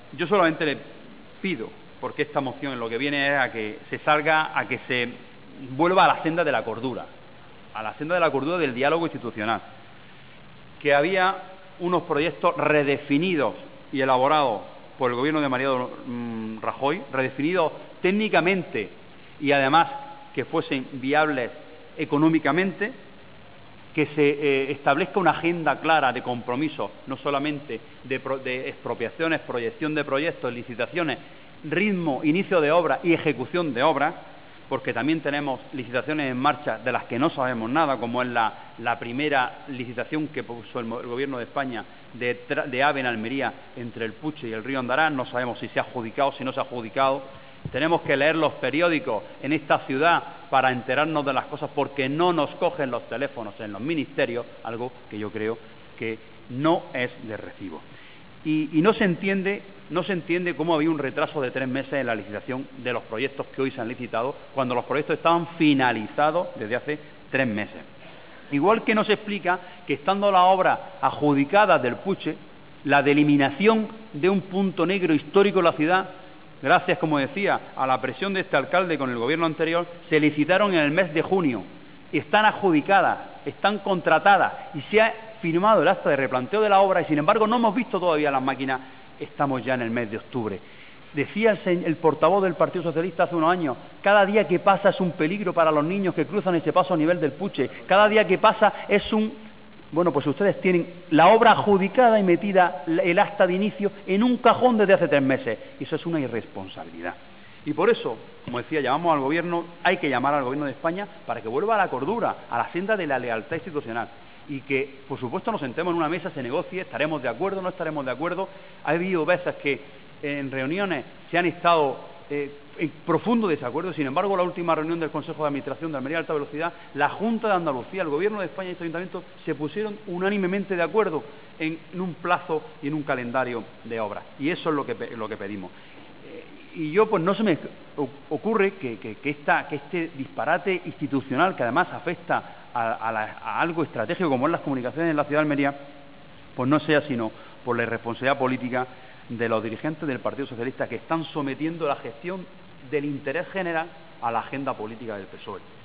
yo solamente le pido, porque esta moción en lo que viene es a que se salga, a que se vuelva a la senda de la cordura, a la senda de la cordura del diálogo institucional, que había unos proyectos redefinidos y elaborados por el gobierno de Mariano Rajoy, redefinidos técnicamente y además que fuesen viables económicamente, que se establezca una agenda clara de compromisos, no solamente de expropiaciones, proyección de proyectos, licitaciones, ritmo, inicio de obras y ejecución de obras, porque también tenemos licitaciones en marcha de las que no sabemos nada, como es la primera licitación que puso el Gobierno de España de AVE en Almería entre el Puche y el río Andarás. No sabemos si se ha adjudicado, si no se ha adjudicado. Tenemos que leer los periódicos en esta ciudad para enterarnos de las cosas, porque no nos cogen los teléfonos en los ministerios, algo que yo creo que no es de recibo. Y no se entiende cómo había un retraso de 3 meses en la licitación de los proyectos que hoy se han licitado, cuando los proyectos estaban finalizados desde hace 3 meses. Igual que no se explica que, estando la obra adjudicada del Puche, la delimitación de un punto negro histórico en la ciudad, gracias, como decía, a la presión de este alcalde con el gobierno anterior, se licitaron en el mes de junio. Están adjudicadas, están contratadas y se ha firmado el acta de replanteo de la obra y, sin embargo, no hemos visto todavía las máquinas. Estamos ya en el mes de octubre. Decía el portavoz del Partido Socialista hace unos años: cada día que pasa es un peligro para los niños que cruzan ese paso a nivel del Puche. Cada día que pasa es un... Bueno, pues ustedes tienen la obra adjudicada y metida el acta de inicio en un cajón desde hace 3 meses. Y eso es una irresponsabilidad. Y por eso, como decía, llamamos al Gobierno, hay que llamar al Gobierno de España para que vuelva a la cordura, a la senda de la lealtad institucional. Y que, por supuesto, nos sentemos en una mesa, se negocie, estaremos de acuerdo, no estaremos de acuerdo. Ha habido veces que en reuniones se han estado en profundo desacuerdo. Sin embargo, la última reunión del Consejo de Administración de Almería Alta Velocidad, la Junta de Andalucía, el Gobierno de España y este Ayuntamiento se pusieron unánimemente de acuerdo en un plazo y en un calendario de obras. Y eso es lo que pedimos. Y yo, pues no se me ocurre que este disparate institucional, que además afecta a algo estratégico como es las comunicaciones en la ciudad de Almería, pues no sea sino por la irresponsabilidad política de los dirigentes del Partido Socialista, que están sometiendo la gestión del interés general a la agenda política del PSOE.